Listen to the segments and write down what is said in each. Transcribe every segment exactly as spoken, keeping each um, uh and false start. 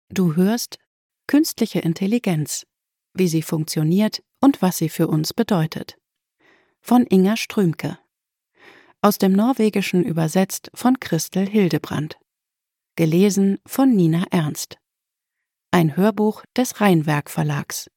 Du hörst Künstliche Intelligenz, wie sie funktioniert und was sie für uns bedeutet. Von Inga Strümke. Aus dem Norwegischen übersetzt von Christel Hildebrandt. Gelesen von Nina Ernst. Ein Hörbuch des Rheinwerk Verlags.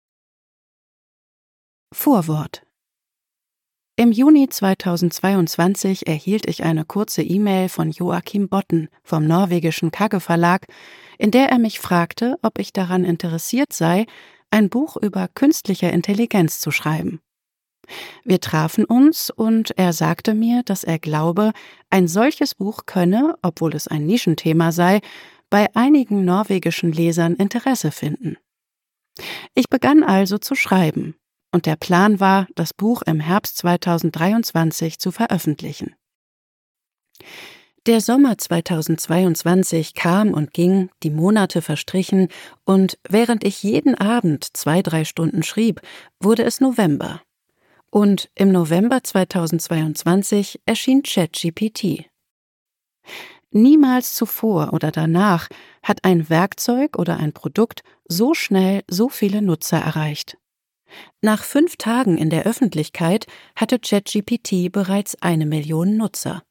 Vorwort. Im Juni zweitausendzweiundzwanzig erhielt ich eine kurze E-Mail von Joachim Botten vom norwegischen Kagge Verlag, in der er mich fragte, ob ich daran interessiert sei, ein Buch über künstliche Intelligenz zu schreiben. Wir trafen uns und er sagte mir, dass er glaube, ein solches Buch könne, obwohl es ein Nischenthema sei, bei einigen norwegischen Lesern Interesse finden. Ich begann also zu schreiben. Und der Plan war, das Buch im Herbst zweitausenddreiundzwanzig zu veröffentlichen. Der Sommer zweitausendzweiundzwanzig kam und ging, die Monate verstrichen, und während ich jeden Abend zwei, drei Stunden schrieb, wurde es November. Und im November zweitausendzweiundzwanzig erschien ChatGPT. Niemals zuvor oder danach hat ein Werkzeug oder ein Produkt so schnell so viele Nutzer erreicht. Nach fünf Tagen in der Öffentlichkeit hatte ChatGPT bereits eine Million Nutzer.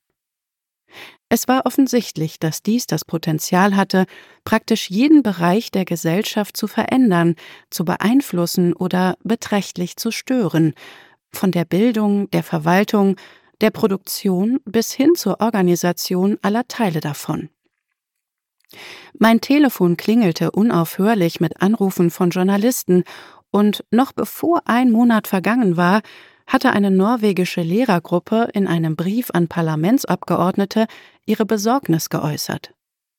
Es war offensichtlich, dass dies das Potenzial hatte, praktisch jeden Bereich der Gesellschaft zu verändern, zu beeinflussen oder beträchtlich zu stören, von der Bildung, der Verwaltung, der Produktion bis hin zur Organisation aller Teile davon. Mein Telefon klingelte unaufhörlich mit Anrufen von Journalisten, und noch bevor ein Monat vergangen war, hatte eine norwegische Lehrergruppe in einem Brief an Parlamentsabgeordnete ihre Besorgnis geäußert.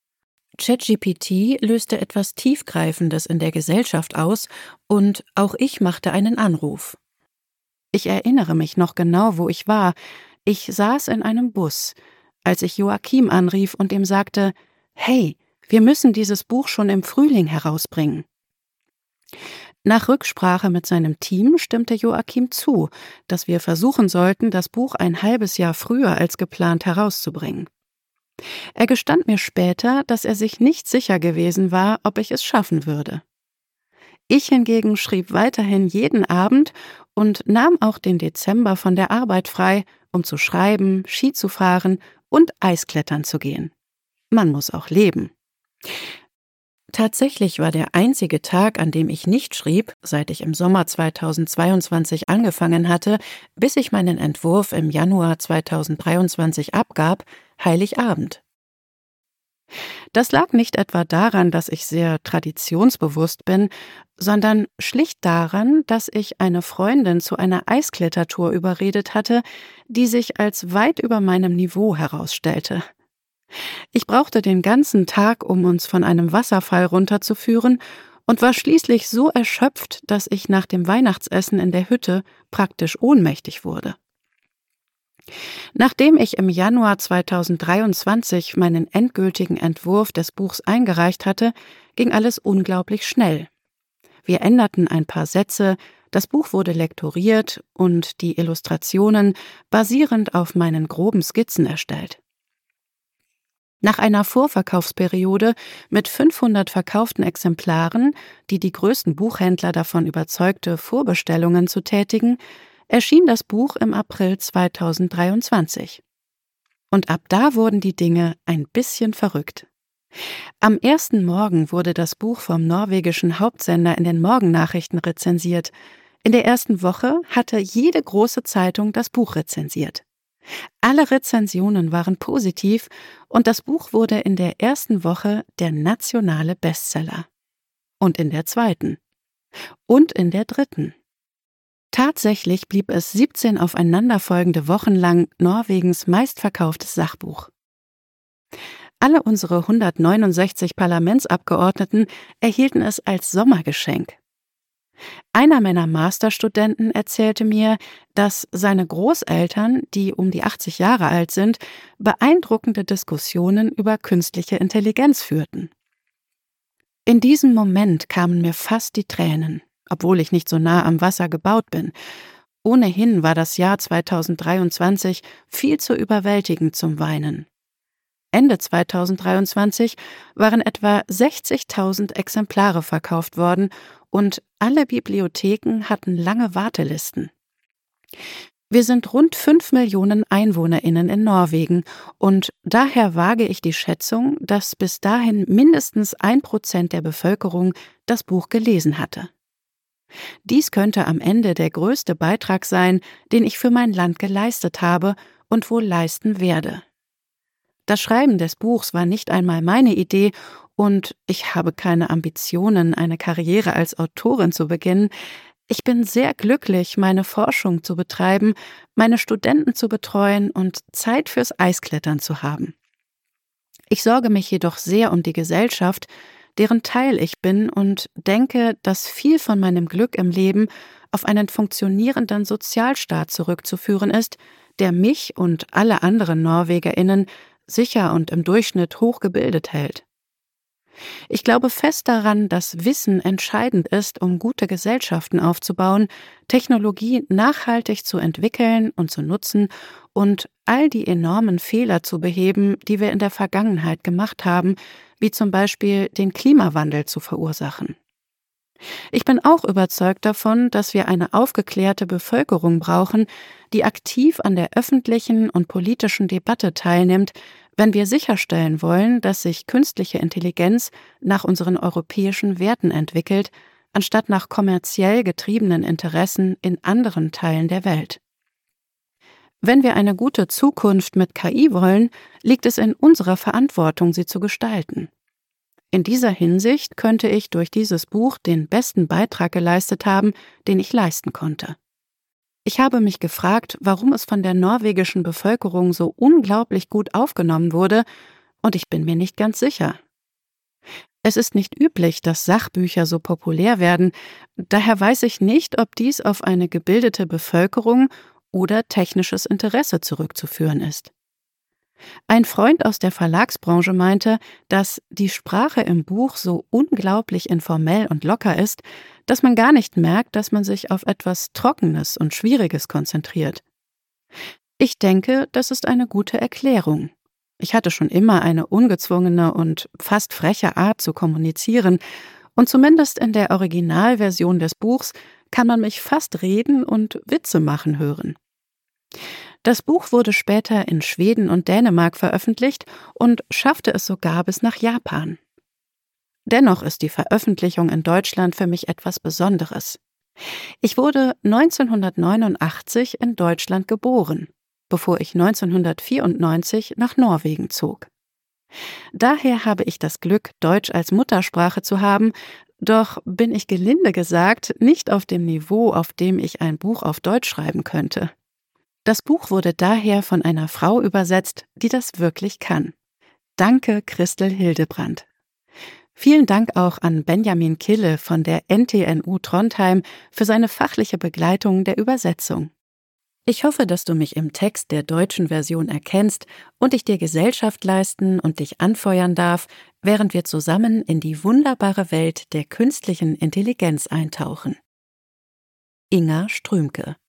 ChatGPT löste etwas Tiefgreifendes in der Gesellschaft aus, und auch ich machte einen Anruf. Ich erinnere mich noch genau, wo ich war. Ich saß in einem Bus, als ich Joachim anrief und ihm sagte: »Hey, wir müssen dieses Buch schon im Frühling herausbringen.« Nach Rücksprache mit seinem Team stimmte Joachim zu, dass wir versuchen sollten, das Buch ein halbes Jahr früher als geplant herauszubringen. Er gestand mir später, dass er sich nicht sicher gewesen war, ob ich es schaffen würde. Ich hingegen schrieb weiterhin jeden Abend und nahm auch den Dezember von der Arbeit frei, um zu schreiben, Ski zu fahren und Eisklettern zu gehen. Man muss auch leben. Tatsächlich war der einzige Tag, an dem ich nicht schrieb, seit ich im Sommer zweitausendzweiundzwanzig angefangen hatte, bis ich meinen Entwurf im Januar zweitausenddreiundzwanzig abgab, Heiligabend. Das lag nicht etwa daran, dass ich sehr traditionsbewusst bin, sondern schlicht daran, dass ich eine Freundin zu einer Eisklettertour überredet hatte, die sich als weit über meinem Niveau herausstellte. Ich brauchte den ganzen Tag, um uns von einem Wasserfall runterzuführen, und war schließlich so erschöpft, dass ich nach dem Weihnachtsessen in der Hütte praktisch ohnmächtig wurde. Nachdem ich im Januar zweitausenddreiundzwanzig meinen endgültigen Entwurf des Buchs eingereicht hatte, ging alles unglaublich schnell. Wir änderten ein paar Sätze, das Buch wurde lektoriert und die Illustrationen basierend auf meinen groben Skizzen erstellt. Nach einer Vorverkaufsperiode mit fünfhundert verkauften Exemplaren, die die größten Buchhändler davon überzeugte, Vorbestellungen zu tätigen, erschien das Buch im April zweitausenddreiundzwanzig. Und ab da wurden die Dinge ein bisschen verrückt. Am ersten Morgen wurde das Buch vom norwegischen Hauptsender in den Morgennachrichten rezensiert. In der ersten Woche hatte jede große Zeitung das Buch rezensiert. Alle Rezensionen waren positiv und das Buch wurde in der ersten Woche der nationale Bestseller. Und in der zweiten. Und in der dritten. Tatsächlich blieb es siebzehn aufeinanderfolgende Wochen lang Norwegens meistverkauftes Sachbuch. Alle unsere hundertneunundsechzig Parlamentsabgeordneten erhielten es als Sommergeschenk. Einer meiner Masterstudenten erzählte mir, dass seine Großeltern, die um die achtzig Jahre alt sind, beeindruckende Diskussionen über künstliche Intelligenz führten. In diesem Moment kamen mir fast die Tränen, obwohl ich nicht so nah am Wasser gebaut bin. Ohnehin war das Jahr zweitausenddreiundzwanzig viel zu überwältigend zum Weinen. Ende zweitausenddreiundzwanzig waren etwa sechzigtausend Exemplare verkauft worden und alle Bibliotheken hatten lange Wartelisten. Wir sind rund fünf Millionen EinwohnerInnen in Norwegen und daher wage ich die Schätzung, dass bis dahin mindestens ein Prozent der Bevölkerung das Buch gelesen hatte. Dies könnte am Ende der größte Beitrag sein, den ich für mein Land geleistet habe und wohl leisten werde. Das Schreiben des Buchs war nicht einmal meine Idee und ich habe keine Ambitionen, eine Karriere als Autorin zu beginnen. Ich bin sehr glücklich, meine Forschung zu betreiben, meine Studenten zu betreuen und Zeit fürs Eisklettern zu haben. Ich sorge mich jedoch sehr um die Gesellschaft, deren Teil ich bin und denke, dass viel von meinem Glück im Leben auf einen funktionierenden Sozialstaat zurückzuführen ist, der mich und alle anderen NorwegerInnen sicher und im Durchschnitt hochgebildet hält. Ich glaube fest daran, dass Wissen entscheidend ist, um gute Gesellschaften aufzubauen, Technologie nachhaltig zu entwickeln und zu nutzen und all die enormen Fehler zu beheben, die wir in der Vergangenheit gemacht haben, wie zum Beispiel den Klimawandel zu verursachen. Ich bin auch überzeugt davon, dass wir eine aufgeklärte Bevölkerung brauchen, die aktiv an der öffentlichen und politischen Debatte teilnimmt, wenn wir sicherstellen wollen, dass sich künstliche Intelligenz nach unseren europäischen Werten entwickelt, anstatt nach kommerziell getriebenen Interessen in anderen Teilen der Welt. Wenn wir eine gute Zukunft mit K I wollen, liegt es in unserer Verantwortung, sie zu gestalten. In dieser Hinsicht könnte ich durch dieses Buch den besten Beitrag geleistet haben, den ich leisten konnte. Ich habe mich gefragt, warum es von der norwegischen Bevölkerung so unglaublich gut aufgenommen wurde, und ich bin mir nicht ganz sicher. Es ist nicht üblich, dass Sachbücher so populär werden, daher weiß ich nicht, ob dies auf eine gebildete Bevölkerung oder technisches Interesse zurückzuführen ist. Ein Freund aus der Verlagsbranche meinte, dass die Sprache im Buch so unglaublich informell und locker ist, dass man gar nicht merkt, dass man sich auf etwas Trockenes und Schwieriges konzentriert. Ich denke, das ist eine gute Erklärung. Ich hatte schon immer eine ungezwungene und fast freche Art zu kommunizieren, und zumindest in der Originalversion des Buchs kann man mich fast reden und Witze machen hören. Das Buch wurde später in Schweden und Dänemark veröffentlicht und schaffte es sogar bis nach Japan. Dennoch ist die Veröffentlichung in Deutschland für mich etwas Besonderes. Ich wurde neunzehnhundertneunundachtzig in Deutschland geboren, bevor ich neunzehnhundertvierundneunzig nach Norwegen zog. Daher habe ich das Glück, Deutsch als Muttersprache zu haben, doch bin ich gelinde gesagt nicht auf dem Niveau, auf dem ich ein Buch auf Deutsch schreiben könnte. Das Buch wurde daher von einer Frau übersetzt, die das wirklich kann. Danke, Christel Hildebrandt. Vielen Dank auch an Benjamin Kille von der N T N U Trondheim für seine fachliche Begleitung der Übersetzung. Ich hoffe, dass du mich im Text der deutschen Version erkennst und ich dir Gesellschaft leisten und dich anfeuern darf, während wir zusammen in die wunderbare Welt der künstlichen Intelligenz eintauchen. Inga Strümke.